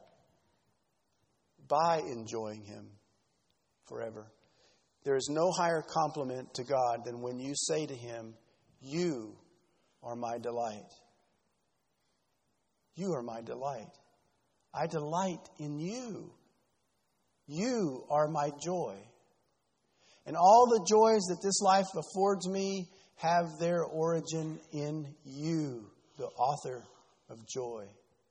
by enjoying Him forever. There is no higher compliment to God than when you say to Him, you are my delight. You are my delight. I delight in you. You are my joy. And all the joys that this life affords me have their origin in you, the author of joy.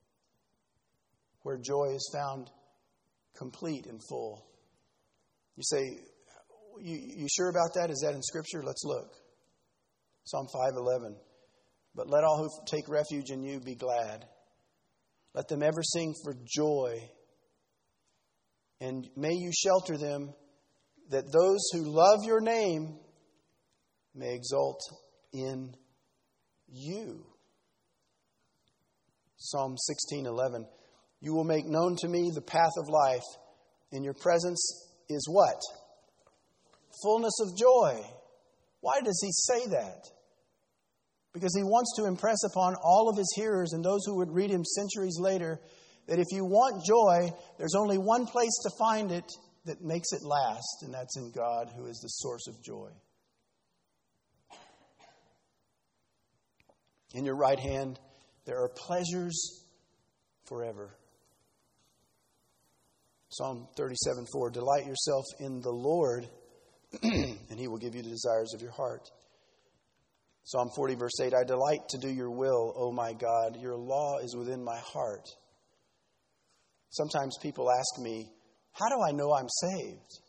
Where joy is found complete and full. You say, you sure about that? Is that in Scripture? Let's look. Psalm 5:11. But let all who take refuge in you be glad. Let them ever sing for joy. And may you shelter them, that those who love your name may exult in you. Psalm 16:11. You will make known to me the path of life. In your presence is what? Fullness of joy. Why does he say that? Because he wants to impress upon all of his hearers and those who would read him centuries later that if you want joy, there's only one place to find it that makes it last, and that's in God, who is the source of joy. In your right hand, there are pleasures forever. Psalm 37:4. Delight yourself in the Lord, and He will give you the desires of your heart. Psalm 40, verse 8. I delight to do your will, O my God. Your law is within my heart. Sometimes people ask me, how do I know I'm saved?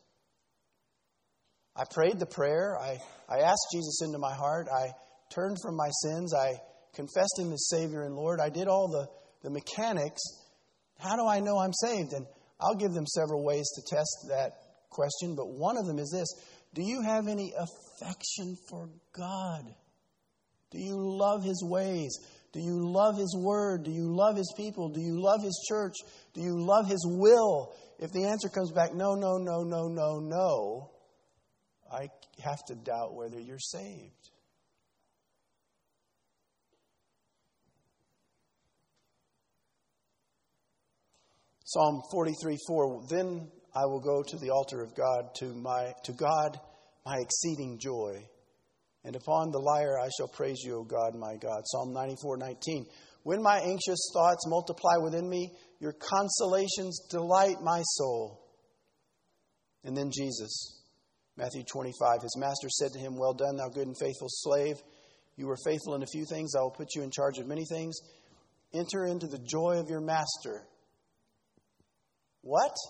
I prayed the prayer. I asked Jesus into my heart. I turned from my sins. I confessed Him as Savior and Lord. I did all the mechanics. How do I know I'm saved? And I'll give them several ways to test that question, but one of them is this. Do you have any affection for God? Do you love His ways? Do you love His Word? Do you love His people? Do you love His church? Do you love His will? If the answer comes back, no, I have to doubt whether you're saved. Psalm 43:4. Then I will go to the altar of God, to God my exceeding joy. And upon the lyre I shall praise you, O God, my God. Psalm 94:19. When my anxious thoughts multiply within me, your consolations delight my soul. And then Jesus, Matthew 25. His master said to him, well done, thou good and faithful slave. You were faithful in a few things. I will put you in charge of many things. Enter into the joy of your master. What?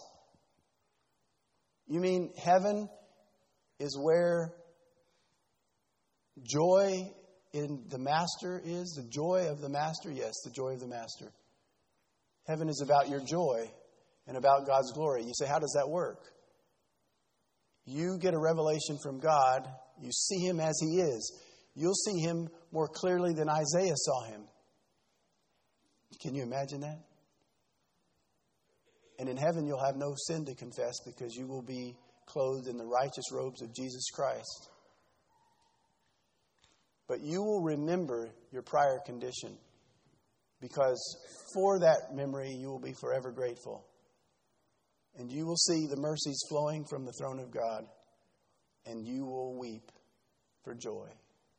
You mean heaven is where joy in the master is? The joy of the master? Yes, the joy of the master. Heaven is about your joy and about God's glory. You say, how does that work? You get a revelation from God. You see Him as He is. You'll see Him more clearly than Isaiah saw Him. Can you imagine that? And in heaven, you'll have no sin to confess because you will be clothed in the righteous robes of Jesus Christ. But you will remember your prior condition because for that memory, you will be forever grateful. And you will see the mercies flowing from the throne of God, and you will weep for joy.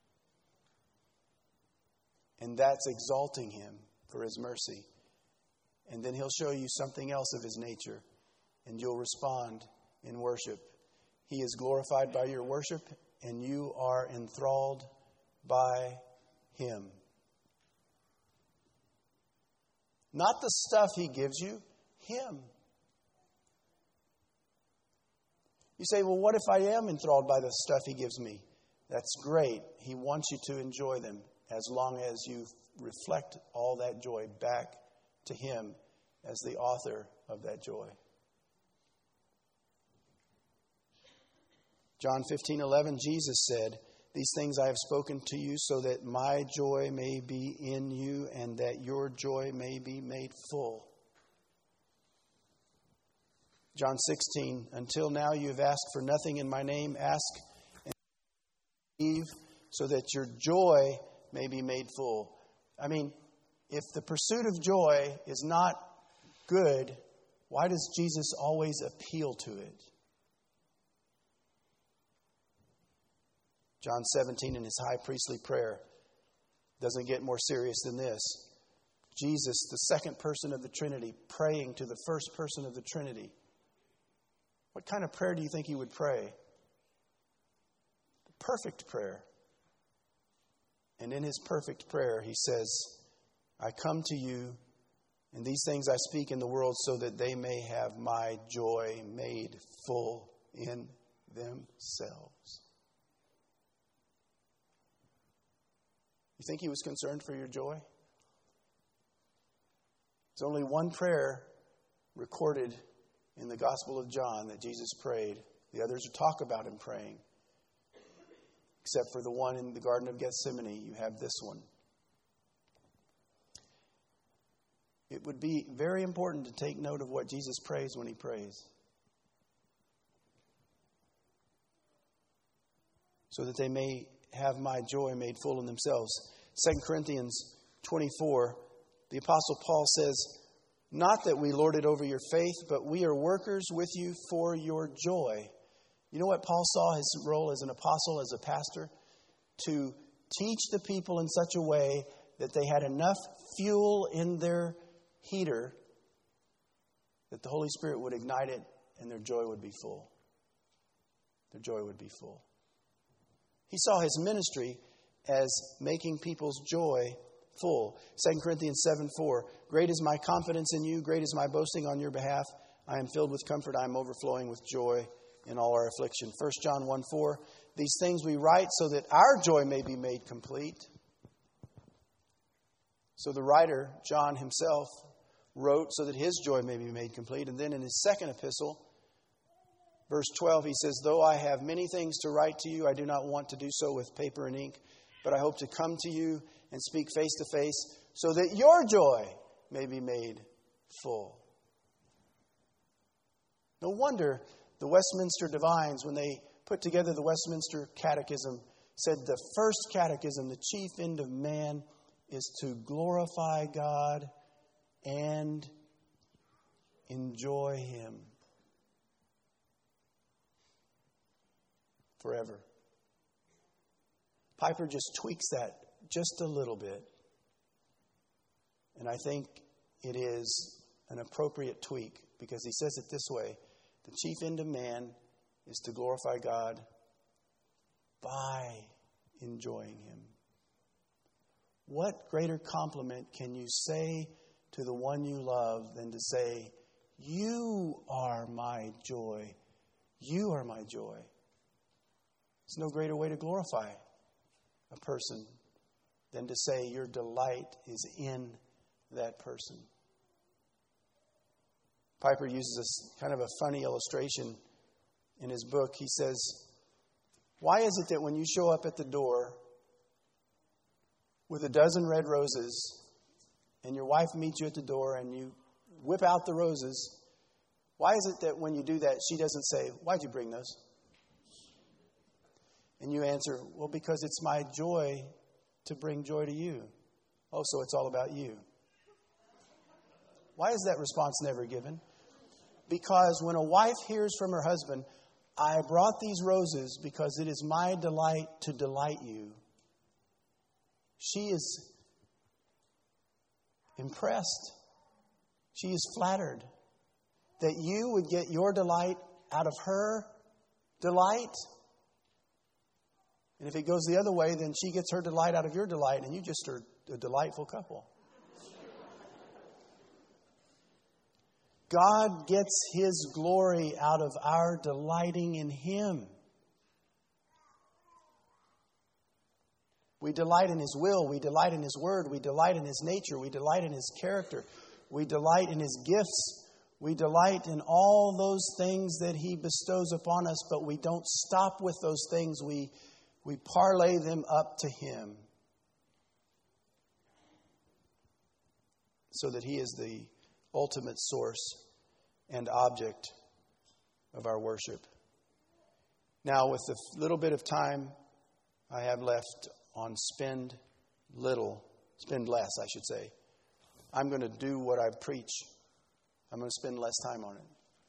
And that's exalting Him for His mercy. And then He'll show you something else of His nature, and you'll respond in worship. He is glorified by your worship, and you are enthralled by Him. Not the stuff He gives you, Him. You say, well, what if I am enthralled by the stuff He gives me? That's great. He wants you to enjoy them as long as you reflect all that joy back to Him as the author of that joy. John 15:11, Jesus said, "These things I have spoken to you so that my joy may be in you and that your joy may be made full." John 16, "Until now you have asked for nothing in my name. Ask and receive so that your joy may be made full." I mean, if the pursuit of joy is not good, why does Jesus always appeal to it? John 17 in His high priestly prayer doesn't get more serious than this. Jesus, the second person of the Trinity, praying to the first person of the Trinity. What kind of prayer do you think He would pray? The perfect prayer. And in His perfect prayer, He says, "I come to you, and these things I speak in the world so that they may have my joy made full in themselves." You think He was concerned for your joy? There's only one prayer recorded in the Gospel of John that Jesus prayed. The others talk about Him praying. Except for the one in the Garden of Gethsemane, you have this one. It would be very important to take note of what Jesus prays when He prays, so that they may have my joy made full in themselves. 2 Corinthians 24, the Apostle Paul says, "Not that we lord it over your faith, but we are workers with you for your joy." You know what Paul saw his role as an apostle, as a pastor? To teach the people in such a way that they had enough fuel in their heater that the Holy Spirit would ignite it and their joy would be full. Their joy would be full. He saw his ministry as making people's joy full. 2 Corinthians 7:4, "Great is my confidence in you, great is my boasting on your behalf. I am filled with comfort, I am overflowing with joy in all our affliction." 1 John 1:4, "These things we write so that our joy may be made complete." So the writer, John himself, wrote so that his joy may be made complete. And then in his second epistle, verse 12, he says, "Though I have many things to write to you, I do not want to do so with paper and ink, but I hope to come to you and speak face to face so that your joy may be made full." No wonder the Westminster Divines, when they put together the Westminster Catechism, said the first catechism, the chief end of man is to glorify God and enjoy Him forever. Piper just tweaks that just a little bit. And I think it is an appropriate tweak because he says it this way: the chief end of man is to glorify God by enjoying Him. What greater compliment can you say to the one you love than to say, "You are my joy. You are my joy"? There's no greater way to glorify a person than to say your delight is in that person. Piper uses a kind of a funny illustration in his book. He says, "Why is it that when you show up at the door with a dozen red roses and your wife meets you at the door and you whip out the roses, why is it that when you do that, she doesn't say, 'Why'd you bring those?' And you answer, 'Well, because it's my joy to bring joy to you.' 'Oh, so it's all about you.' Why is that response never given? Because when a wife hears from her husband, 'I brought these roses because it is my delight to delight you,' she is impressed. She is flattered that you would get your delight out of her delight. And if it goes the other way, then she gets her delight out of your delight, and you just are a delightful couple. God gets His glory out of our delighting in Him. We delight in His will. We delight in His word. We delight in His nature. We delight in His character. We delight in His gifts. We delight in all those things that He bestows upon us, but we don't stop with those things. We parlay them up to Him so that He is the ultimate source and object of our worship. Now, with the little bit of time I have left on spend less, I should say, I'm going to do what I preach. I'm going to spend less time on it.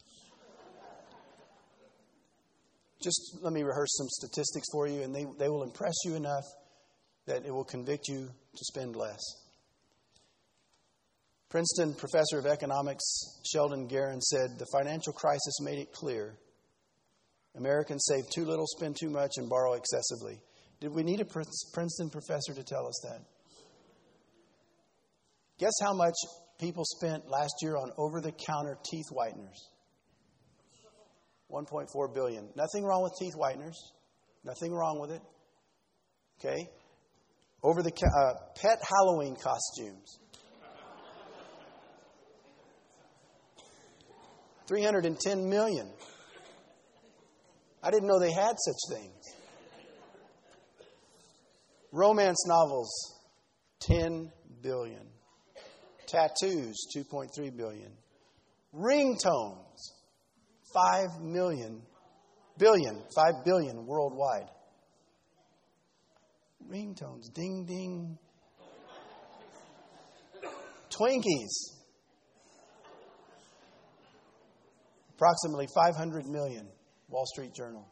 Just let me rehearse some statistics for you, and they will impress you enough that it will convict you to spend less. Princeton professor of economics Sheldon Garin said, "The financial crisis made it clear Americans save too little, spend too much, and borrow excessively." Did we need a Princeton professor to tell us that? Guess how much people spent last year on over-the-counter teeth whiteners? $1.4 billion. Nothing wrong with teeth whiteners. Nothing wrong with it. Okay? Pet Halloween costumes. $310 million. I didn't know they had such things. Romance novels, $10 billion. Tattoos, $2.3 billion. Ringtones, $5 billion worldwide. Ringtones, ding, ding. Twinkies, approximately $500 million, Wall Street Journal.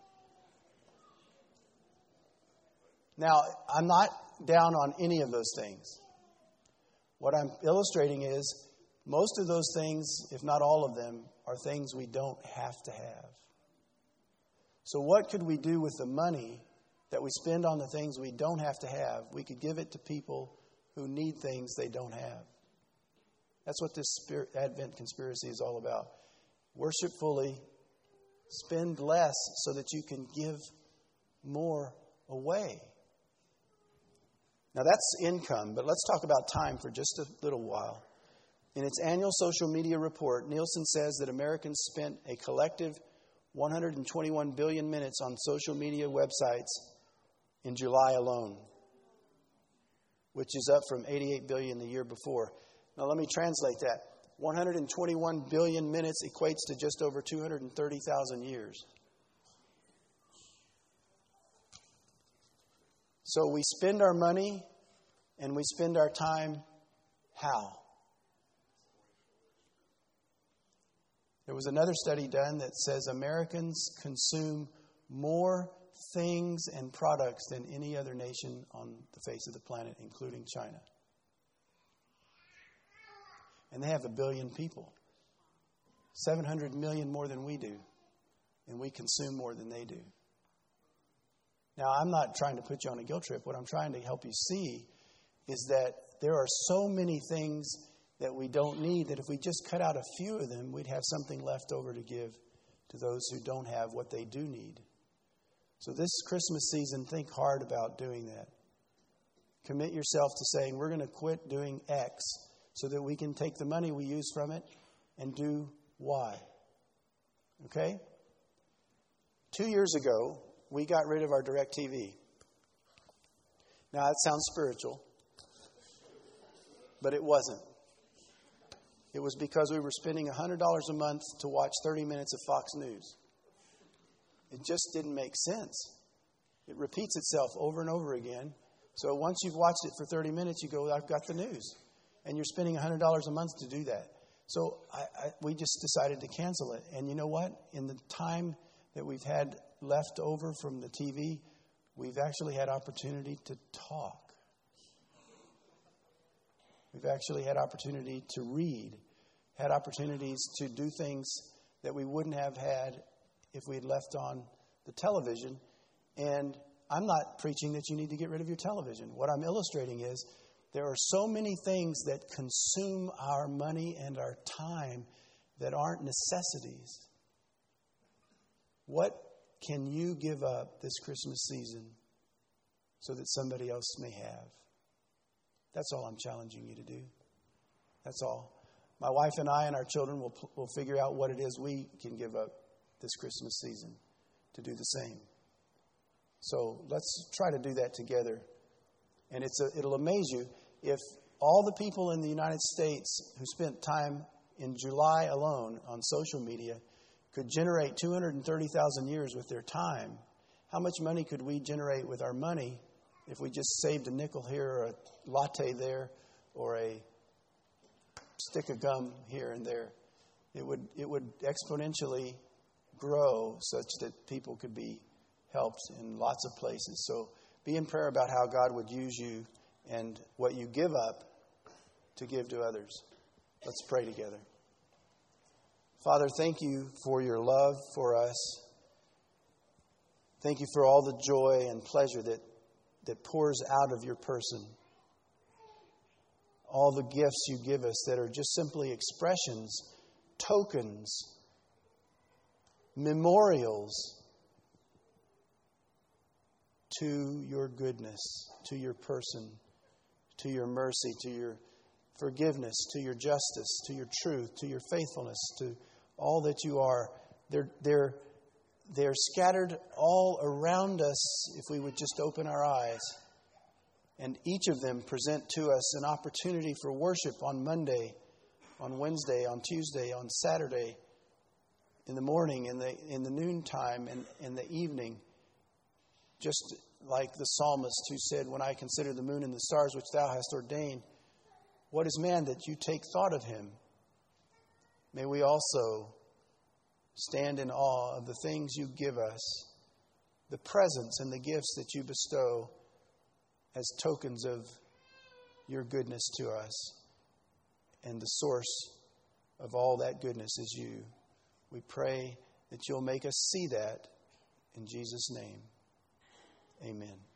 Now, I'm not down on any of those things. What I'm illustrating is most of those things, if not all of them, are things we don't have to have. So what could we do with the money that we spend on the things we don't have to have? We could give it to people who need things they don't have. That's what this Advent conspiracy is all about. Worship fully, spend less so that you can give more away. Now that's income, but let's talk about time for just a little while. In its annual social media report, Nielsen says that Americans spent a collective 121 billion minutes on social media websites in July alone, which is up from 88 billion the year before. Now let me translate that. 121 billion minutes equates to just over 230,000 years. So we spend our money and we spend our time how? There was another study done that says Americans consume more things and products than any other nation on the face of the planet, including China. And they have 1 billion people. 700 million more than we do. And we consume more than they do. Now, I'm not trying to put you on a guilt trip. What I'm trying to help you see is that there are so many things that we don't need that if we just cut out a few of them, we'd have something left over to give to those who don't have what they do need. So this Christmas season, think hard about doing that. Commit yourself to saying, we're going to quit doing X so that we can take the money we use from it and do Y. Okay? 2 years ago, we got rid of our DirecTV. Now, that sounds spiritual, but it wasn't. It was because we were spending $100 a month to watch 30 minutes of Fox News. It just didn't make sense. It repeats itself over and over again. So once you've watched it for 30 minutes, you go, I've got the news. And you're spending $100 a month to do that. So we just decided to cancel it. And you know what? In the time that we've had left over from the TV, we've actually had opportunity to talk. We've actually had opportunity to read, had opportunities to do things that we wouldn't have had if we had left on the television. And I'm not preaching that you need to get rid of your television. What I'm illustrating is there are so many things that consume our money and our time that aren't necessities. What can you give up this Christmas season so that somebody else may have? That's all I'm challenging you to do. That's all. My wife and I and our children will figure out what it is we can give up this Christmas season to do the same. So let's try to do that together. And it'll amaze you if all the people in the United States who spent time in July alone on social media could generate 230,000 years with their time. How much money could we generate with our money if we just saved a nickel here or a latte there or a stick of gum here and there? It would exponentially grow such that people could be helped in lots of places. So be in prayer about how God would use you and what you give up to give to others. Let's pray together. Father, thank you for your love for us. Thank you for all the joy and pleasure that pours out of your person. All the gifts you give us that are just simply expressions, tokens, memorials to your goodness, to your person, to your mercy, to your forgiveness, to your justice, to your truth, to your faithfulness, to all that you are. They're scattered all around us if we would just open our eyes. And each of them present to us an opportunity for worship on Monday, on Wednesday, on Tuesday, on Saturday, in the morning, in the noontime, and in the evening. Just like the psalmist who said, when I consider the moon and the stars which thou hast ordained, what is man that you take thought of him? May we also stand in awe of the things you give us, the presents and the gifts that you bestow as tokens of your goodness to us. And the source of all that goodness is you. We pray that you'll make us see that in Jesus' name. Amen.